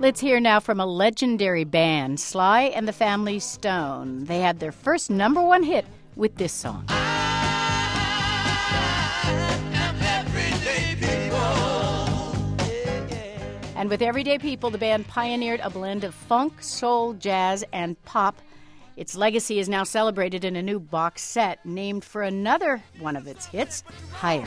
Let's hear now from a legendary band, Sly and the Family Stone. They had their first #1 hit with this song. And with Everyday People, the band pioneered a blend of funk, soul, jazz, and pop. Its legacy is now celebrated in a new box set named for another one of its hits, Higher.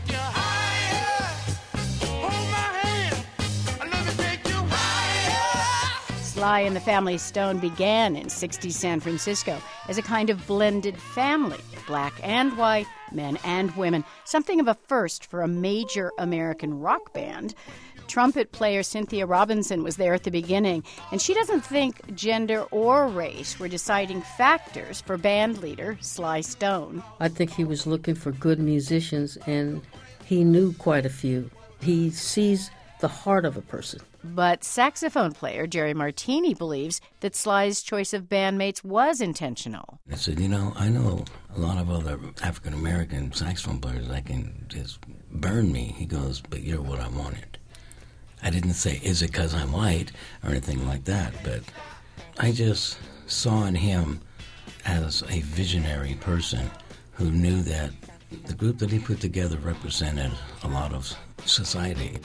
Sly and the Family Stone began in '60s San Francisco as a kind of blended family, black and white, men and women, something of a first for a major American rock band. Trumpet player Cynthia Robinson was there at the beginning, and she doesn't think gender or race were deciding factors for band leader Sly Stone. I think he was looking for good musicians, and he knew quite a few. He sees the heart of a person. But saxophone player Jerry Martini believes that Sly's choice of bandmates was intentional. I said, I know a lot of other African-American saxophone players that can just burn me. He goes, but you're what I wanted. I didn't say, is it because I'm white or anything like that, but I just saw in him as a visionary person who knew that the group that he put together represented a lot of society.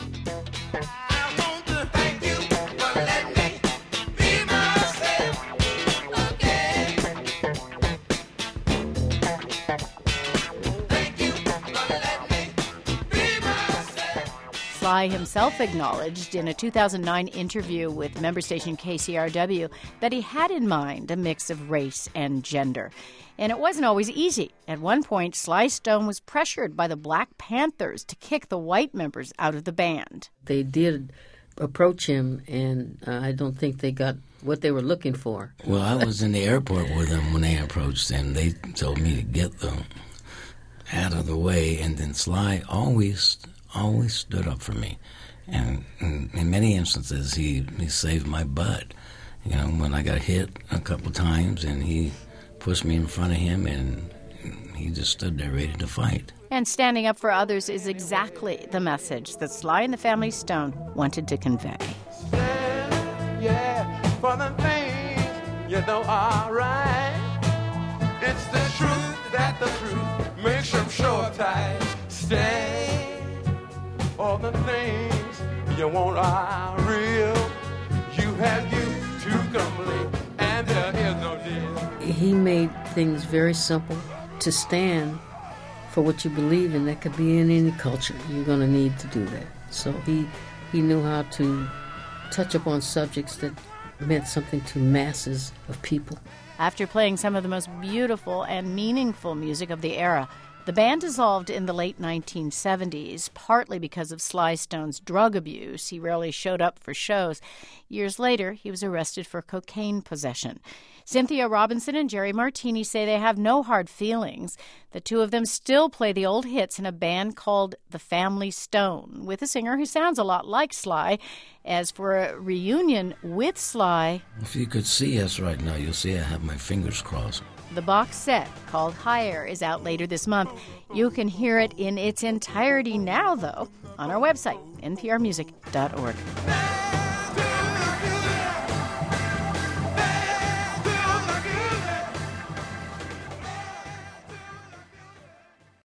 Sly himself acknowledged in a 2009 interview with member station KCRW that he had in mind a mix of race and gender. And it wasn't always easy. At one point, Sly Stone was pressured by the Black Panthers to kick the white members out of the band. They did approach him, and I don't think they got what they were looking for. Well, I was in the airport with them when they approached, and they told me to get them out of the way. And then Sly always stood up for me, and in many instances he saved my butt. When I got hit a couple times, and he pushed me in front of him, and he just stood there ready to fight. And standing up for others is exactly the message that Sly and the Family Stone wanted to convey. Yeah, for the things you know are right. It's the truth that the truth makes them sure tight. Stay. All the things you want are real. You have you to complete, and there is no deal. He made things very simple to stand for what you believe in. That could be in any culture. You're going to need to do that. So he knew how to touch upon subjects that meant something to masses of people. After playing some of the most beautiful and meaningful music of the era, the band dissolved in the late 1970s, partly because of Sly Stone's drug abuse. He rarely showed up for shows. Years later, he was arrested for cocaine possession. Cynthia Robinson and Jerry Martini say they have no hard feelings. The two of them still play the old hits in a band called The Family Stone, with a singer who sounds a lot like Sly. As for a reunion with Sly... If you could see us right now, you'll see I have my fingers crossed. The box set, called Higher, is out later this month. You can hear it in its entirety now, though, on our website, nprmusic.org.